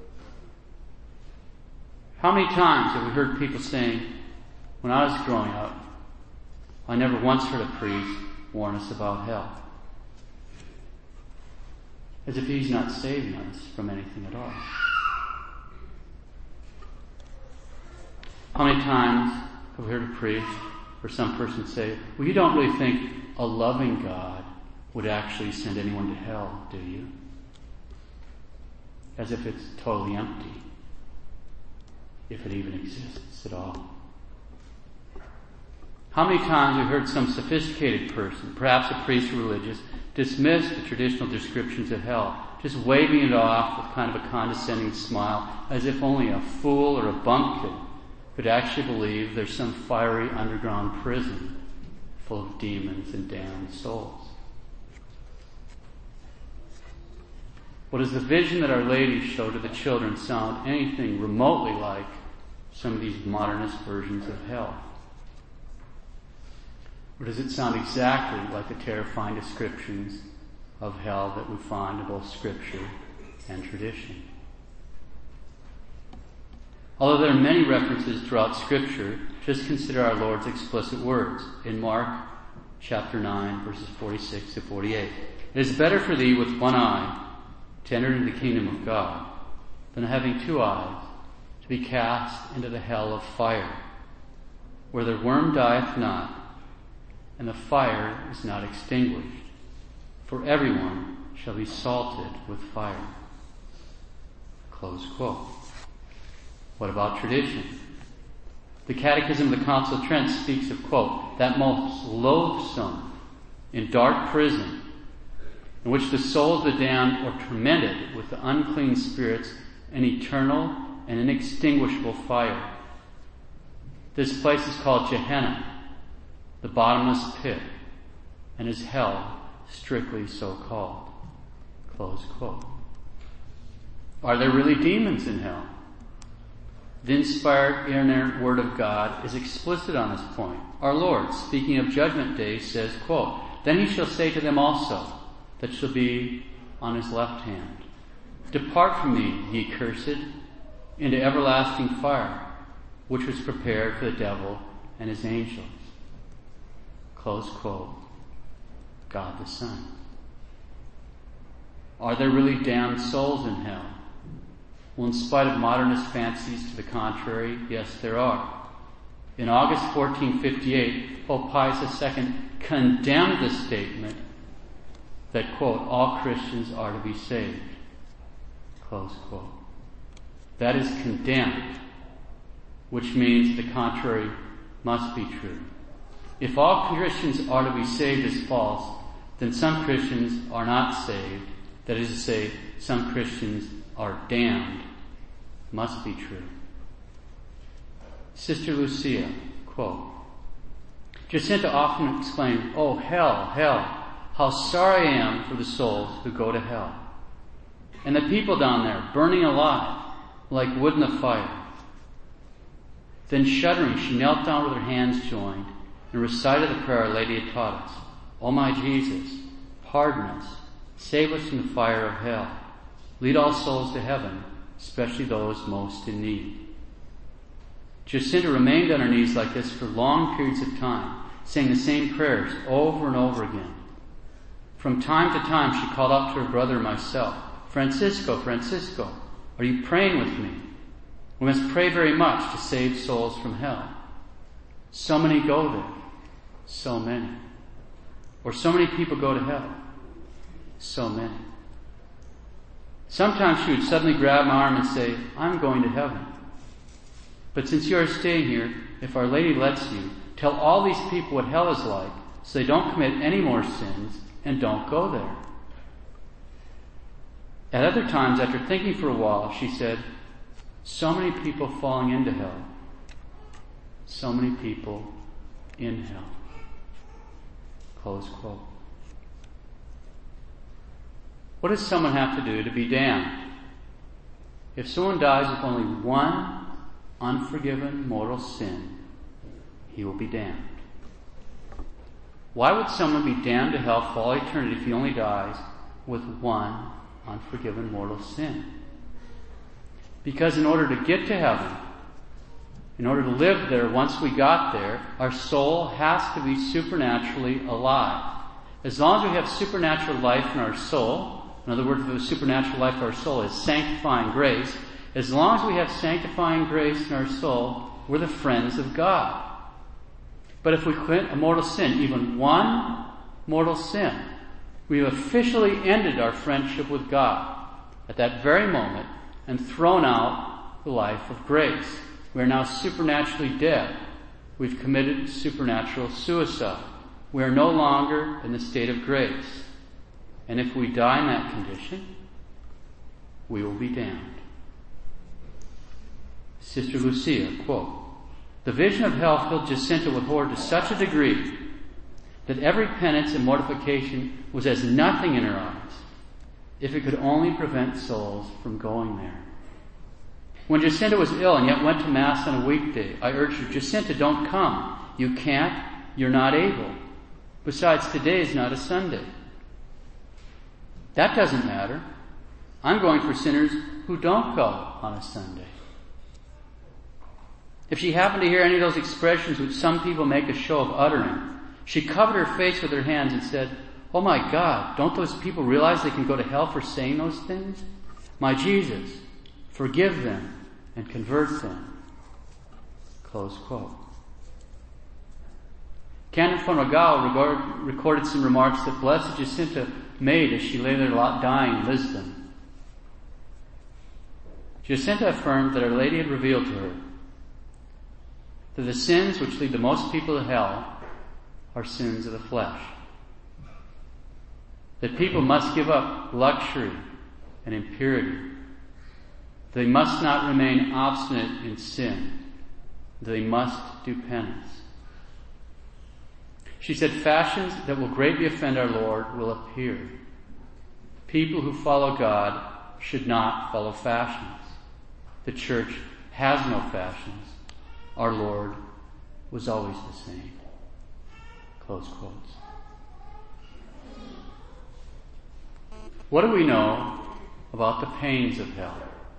How many times have we heard people saying, "When I was growing up, I never once heard a priest warn us about hell." As if he's not saving us from anything at all. How many times have we heard a priest or some person say, "Well, you don't really think a loving God would actually send anyone to hell, do you?" As if it's totally empty, if it even exists at all. How many times have we heard some sophisticated person, perhaps a priest or religious, dismiss the traditional descriptions of hell, just waving it off with kind of a condescending smile, as if only a fool or a bumpkin could actually believe there's some fiery underground prison full of demons and damned souls. What does the vision that Our Lady showed to the children sound anything remotely like some of these modernist versions of hell? Or does it sound exactly like the terrifying descriptions of hell that we find in both Scripture and tradition? Although there are many references throughout Scripture, just consider our Lord's explicit words in Mark chapter nine, verses forty-six to forty-eight. It is better for thee with one eye to enter into the kingdom of God than having two eyes to be cast into the hell of fire, where the worm dieth not, and the fire is not extinguished. For everyone shall be salted with fire. Close quote. What about tradition? The Catechism of the Council of Trent speaks of, quote, that most loathsome and dark prison in which the souls of the damned are tormented with the unclean spirits and eternal and inextinguishable fire. This place is called Gehenna, the bottomless pit, and is hell, strictly so called. Close quote. Are there really demons in hell? The inspired, inerrant Word of God is explicit on this point. Our Lord, speaking of Judgment Day, says, quote, then he shall say to them also, that shall be on his left hand, depart from me, ye cursed, into everlasting fire, which was prepared for the devil and his angels. Close quote. God the Son. Are there really damned souls in hell? Well, in spite of modernist fancies to the contrary, yes, there are. In August fourteen fifty-eight, Pope Pius the Second condemned the statement that, quote, all Christians are to be saved. Close quote. That is condemned, which means the contrary must be true. If all Christians are to be saved is false, then some Christians are not saved. That is to say, some Christians are damned. Must be true. Sister Lucia, quote, Jacinta often exclaimed, oh, hell, hell, how sorry I am for the souls who go to hell. And the people down there, burning alive, like wood in the fire. Then shuddering, she knelt down with her hands joined and recited the prayer Our Lady had taught us. O my Jesus, pardon us, save us from the fire of hell. Lead all souls to heaven, especially those most in need. Jacinta remained on her knees like this for long periods of time, saying the same prayers over and over again. From time to time she called out to her brother and myself, Francisco, Francisco, are you praying with me? We must pray very much to save souls from hell. So many go there. So many. Or so many people go to hell. So many. Sometimes she would suddenly grab my arm and say, I'm going to heaven. But since you are staying here, if Our Lady lets you, tell all these people what hell is like so they don't commit any more sins and don't go there. At other times, after thinking for a while, she said, so many people falling into hell. So many people in hell. Close quote. What does someone have to do to be damned? If someone dies with only one unforgiven mortal sin, he will be damned. Why would someone be damned to hell for all eternity if he only dies with one unforgiven mortal sin? Because in order to get to heaven, in order to live there once we got there, our soul has to be supernaturally alive. As long as we have supernatural life in our soul, in other words, the supernatural life of our soul is sanctifying grace, as long as we have sanctifying grace in our soul, we're the friends of God. But if we commit a mortal sin, even one mortal sin, we have officially ended our friendship with God at that very moment and thrown out the life of grace. We are now supernaturally dead. We've committed supernatural suicide. We are no longer in the state of grace. And if we die in that condition, we will be damned. Sister Lucia, quote, the vision of hell filled Jacinta with horror to such a degree that every penance and mortification was as nothing in her eyes, if it could only prevent souls from going there. When Jacinta was ill and yet went to Mass on a weekday, I urged her, Jacinta, don't come. You can't. You're not able. Besides, today is not a Sunday. That doesn't matter. I'm going for sinners who don't go on a Sunday. If she happened to hear any of those expressions which some people make a show of uttering, she covered her face with her hands and said, oh my God, don't those people realize they can go to hell for saying those things? My Jesus, forgive them and convert them. Close quote. Canon Fuengirola recorded some remarks that Blessed Jacinta made as she lay there dying in Lisbon. Jacinta affirmed that Our Lady had revealed to her that the sins which lead the most people to hell are sins of the flesh. That people must give up luxury and impurity. They must not remain obstinate in sin. They must do penance. She said, fashions that will greatly offend our Lord will appear. People who follow God should not follow fashions. The church has no fashions. Our Lord was always the same. Close quotes. What do we know about the pains of hell?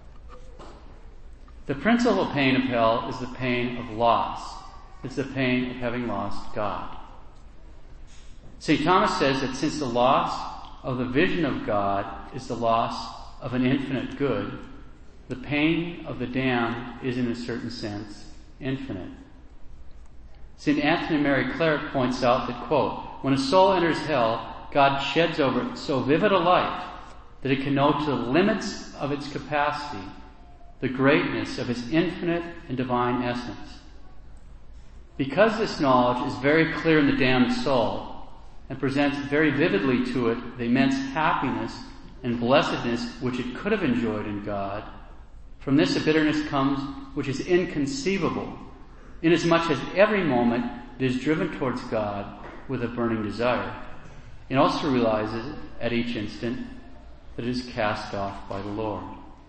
The principal pain of hell is the pain of loss. It's the pain of having lost God. Saint Thomas says that since the loss of the vision of God is the loss of an infinite good, the pain of the damned is, in a certain sense, infinite. Saint Anthony Mary Claret points out that, quote, when a soul enters hell, God sheds over it so vivid a light that it can know to the limits of its capacity the greatness of its infinite and divine essence. Because this knowledge is very clear in the damned soul and presents very vividly to it the immense happiness and blessedness which it could have enjoyed in God, from this a bitterness comes which is inconceivable, inasmuch as every moment it is driven towards God with a burning desire, and also realizes at each instant that it is cast off by the Lord.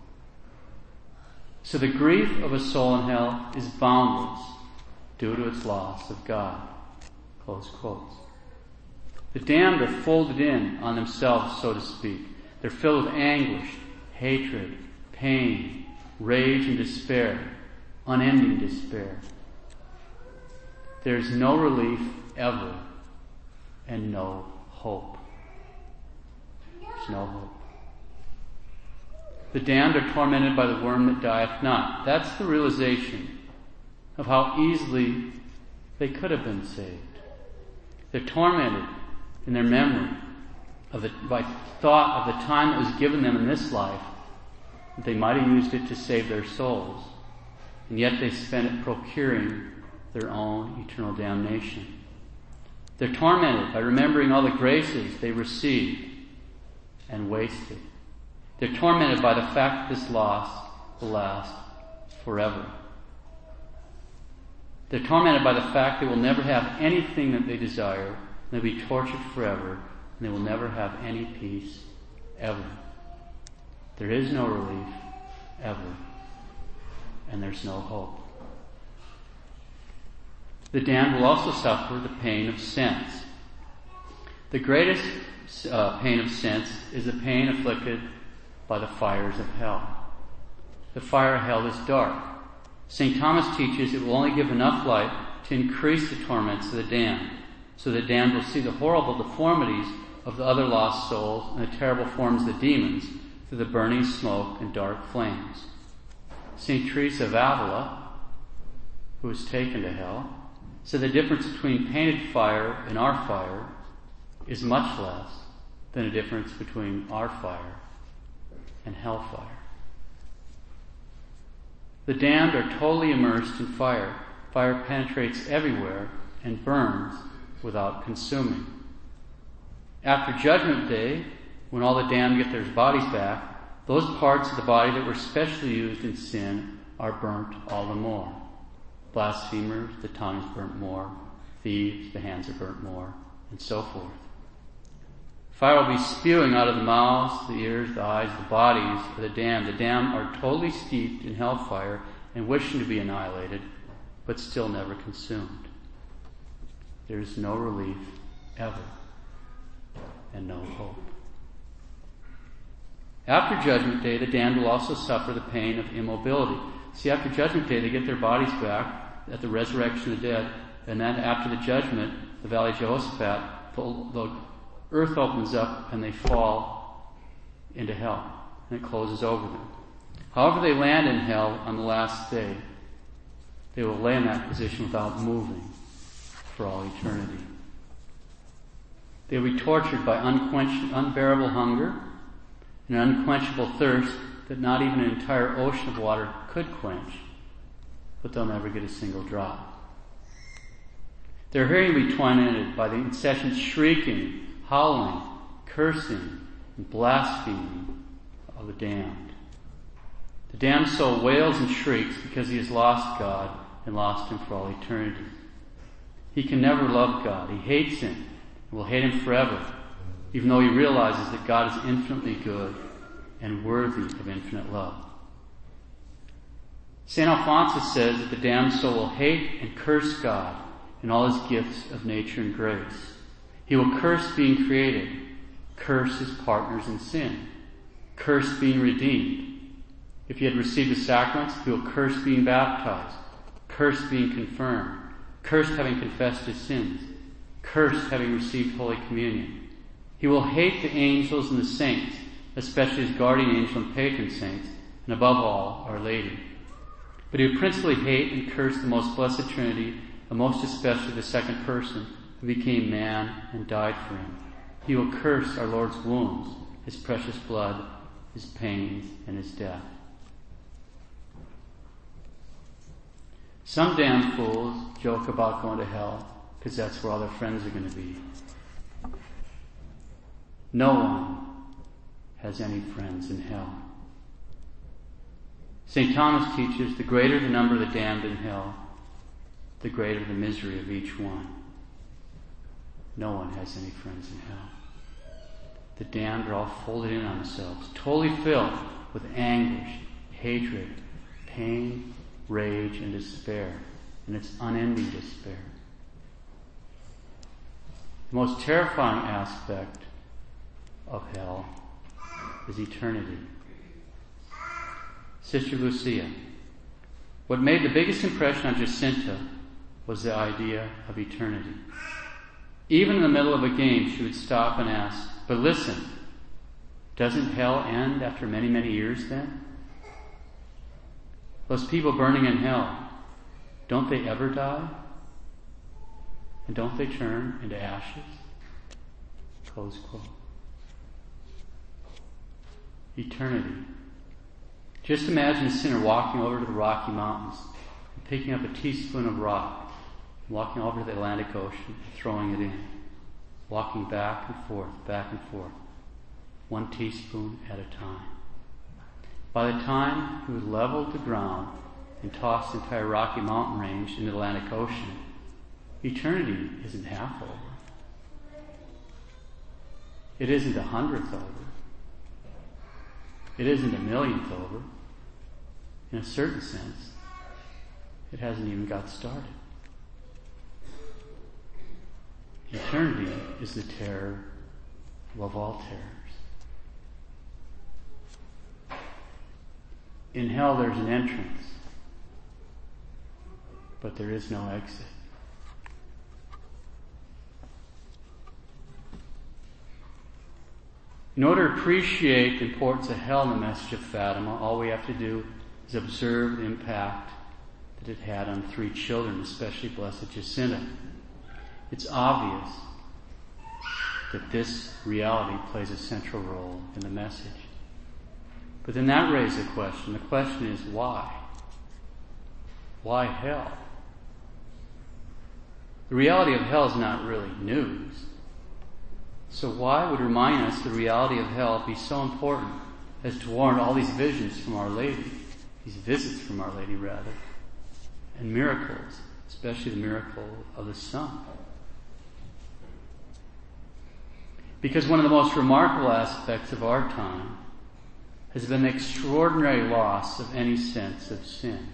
So the grief of a soul in hell is boundless due to its loss of God. Close quotes. The damned are folded in on themselves, so to speak. They're filled with anguish, hatred, pain, rage and despair, unending despair. There's no relief ever and no hope. There's no hope. The damned are tormented by the worm that dieth not. That's the realization of how easily they could have been saved. They're tormented in their memory of the, by thought of the time that was given them in this life, that they might have used it to save their souls, and yet they spent it procuring their own eternal damnation. They're tormented by remembering all the graces they received and wasted. They're tormented by the fact that this loss will last forever. They're tormented by the fact they will never have anything that they desire, and they'll be tortured forever, and they will never have any peace ever. There is no relief ever, and there's no hope. The damned will also suffer the pain of sense. The greatest uh, pain of sense is the pain afflicted by the fires of hell. The fire of hell is dark. Saint Thomas teaches it will only give enough light to increase the torments of the damned, so the damned will see the horrible deformities of the other lost souls and the terrible forms of the demons through the burning smoke and dark flames. Saint Teresa of Avila, who was taken to hell, said the difference between painted fire and our fire is much less than the difference between our fire and hellfire. The damned are totally immersed in fire. Fire penetrates everywhere and burns without consuming. After Judgment Day, when all the damned get their bodies back, those parts of the body that were specially used in sin are burnt all the more. Blasphemers, the tongue is burnt more. Thieves, the hands are burnt more, and so forth. Fire will be spewing out of the mouths, the ears, the eyes, the bodies of the damned. The damned are totally steeped in hellfire and wishing to be annihilated, but still never consumed. There is no relief ever, and no hope. After Judgment Day, the damned will also suffer the pain of immobility. See, after Judgment Day, they get their bodies back at the resurrection of the dead, and then after the judgment, the Valley of Jehoshaphat, the, the earth opens up and they fall into hell, and it closes over them. However they land in hell on the last day, they will lay in that position without moving for all eternity. They will be tortured by unquench- unbearable hunger and an unquenchable thirst that not even an entire ocean of water could quench, but they'll never get a single drop. Their hearing will be tormented by the incessant shrieking, howling, cursing, and blaspheming of the damned. The damned soul wails and shrieks because he has lost God and lost Him for all eternity. He can never love God. He hates Him and will hate Him forever, even though he realizes that God is infinitely good and worthy of infinite love. Saint Alphonsus says that the damned soul will hate and curse God and all His gifts of nature and grace. He will curse being created, curse his partners in sin, curse being redeemed. If he had received the sacraments, he will curse being baptized, curse being confirmed, curse having confessed his sins, curse having received Holy Communion. He will hate the angels and the saints, especially his guardian angel and patron saints, and above all, Our Lady. But he will principally hate and curse the most blessed Trinity, and most especially the second person who became man and died for him. He will curse our Lord's wounds, His precious blood, His pains, and His death. Some damn fools joke about going to hell because that's where all their friends are going to be. No one has any friends in hell. Saint Thomas teaches, the greater the number of the damned in hell, the greater the misery of each one. No one has any friends in hell. The damned are all folded in on themselves, totally filled with anguish, hatred, pain, rage, and despair. And it's unending despair. The most terrifying aspect of hell is eternity. Sister Lucia, what made the biggest impression on Jacinta was the idea of eternity. Even in the middle of a game, she would stop and ask, but listen, doesn't hell end after many, many years then? Those people burning in hell, don't they ever die? And don't they turn into ashes? Close quote. Eternity. Just imagine a sinner walking over to the Rocky Mountains and picking up a teaspoon of rock, walking over to the Atlantic Ocean and throwing it in, walking back and forth, back and forth, one teaspoon at a time. By the time he would level the ground and toss the entire Rocky Mountain range in the Atlantic Ocean, eternity isn't half over. It isn't a hundredth over. It isn't a millionth over. In a certain sense, it hasn't even got started. Eternity is the terror above all terrors. In hell there's an entrance, but there is no exit. In order to appreciate the importance of hell in the message of Fatima, all we have to do is observe the impact that it had on three children, especially Blessed Jacinta. It's obvious that this reality plays a central role in the message. But then that raises a question. The question is, why? Why hell? The reality of hell is not really news. So why would remind us the reality of hell be so important as to warrant all these visions from Our Lady, these visits from Our Lady rather, and miracles, especially the miracle of the sun? Because one of the most remarkable aspects of our time has been the extraordinary loss of any sense of sin.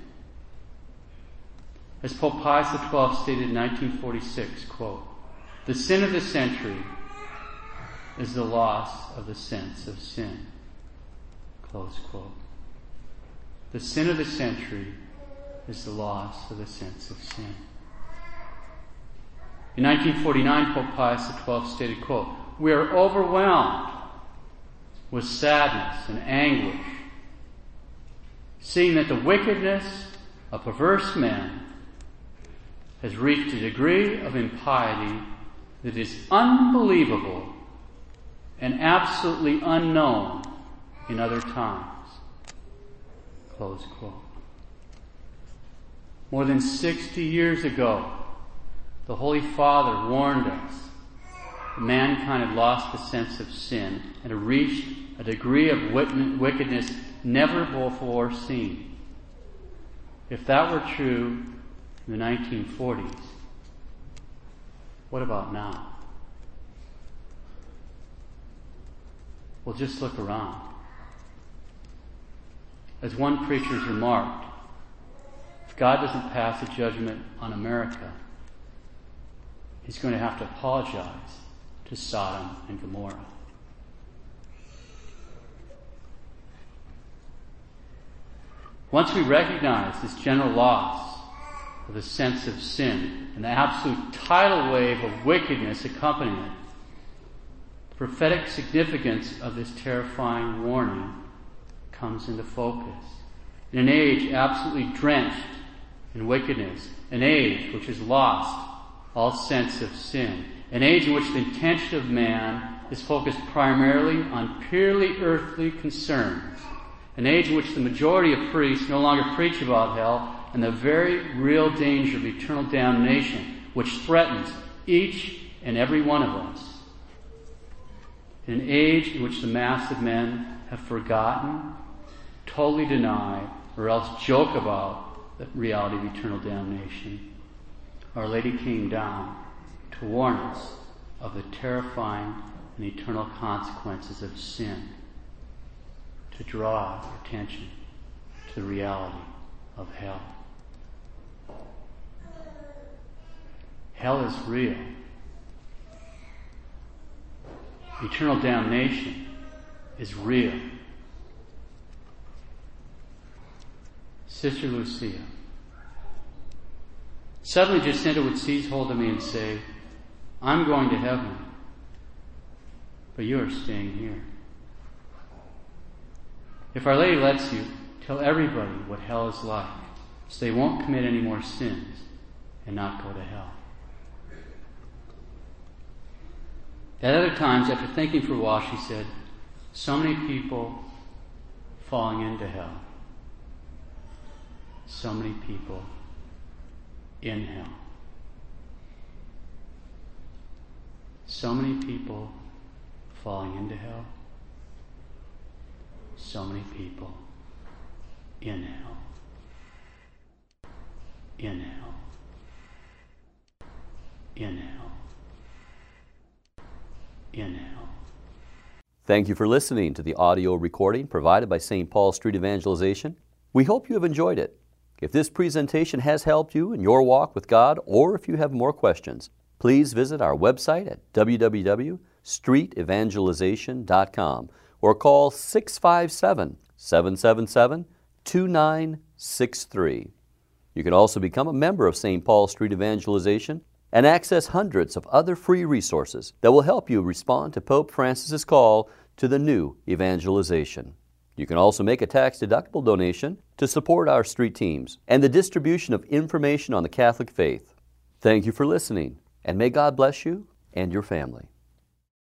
As Pope Pius the twelfth stated in nineteen forty-six, quote, "The sin of the century is the loss of the sense of sin." Close quote. The sin of the century is the loss of the sense of sin. In nineteen forty-nine, Pope Pius the twelfth stated, quote, "We are overwhelmed with sadness and anguish, seeing that the wickedness of perverse men has reached a degree of impiety that is unbelievable and absolutely unknown in other times." Close quote. More than sixty years ago, the Holy Father warned us that mankind had lost the sense of sin and had reached a degree of wickedness never before seen. If that were true in the nineteen forties, what about now? Well, just look around. As one preacher has remarked, if God doesn't pass a judgment on America, He's going to have to apologize to Sodom and Gomorrah. Once we recognize this general loss of the sense of sin and the absolute tidal wave of wickedness accompanying it, the prophetic significance of this terrifying warning comes into focus. In an age absolutely drenched in wickedness, an age which has lost all sense of sin, an age in which the intention of man is focused primarily on purely earthly concerns, an age in which the majority of priests no longer preach about hell and the very real danger of eternal damnation which threatens each and every one of us. In an age in which the mass of men have forgotten, totally deny, or else joke about the reality of eternal damnation, Our Lady came down to warn us of the terrifying and eternal consequences of sin, to draw our attention to the reality of hell. Hell is real. Eternal damnation is real. Sister Lucia, suddenly Jacinta would seize hold of me and say, "I'm going to heaven, but you are staying here." If Our Lady lets you, tell everybody what hell is like, so they won't commit any more sins and not go to hell. At other times, after thinking for a while, she said, "So many people falling into hell. So many people in hell. So many people falling into hell. So many people in hell. In hell. In hell. In hell." Thank you for listening to the audio recording provided by Saint Paul Street Evangelization. We hope you have enjoyed it. If this presentation has helped you in your walk with God, or if you have more questions, please visit our website at w w w dot street evangelization dot com or call six five seven, seven seven seven, two nine six three. You can also become a member of Saint Paul Street Evangelization and access hundreds of other free resources that will help you respond to Pope Francis's call to the new evangelization. You can also make a tax-deductible donation to support our street teams and the distribution of information on the Catholic faith. Thank you for listening, and may God bless you and your family.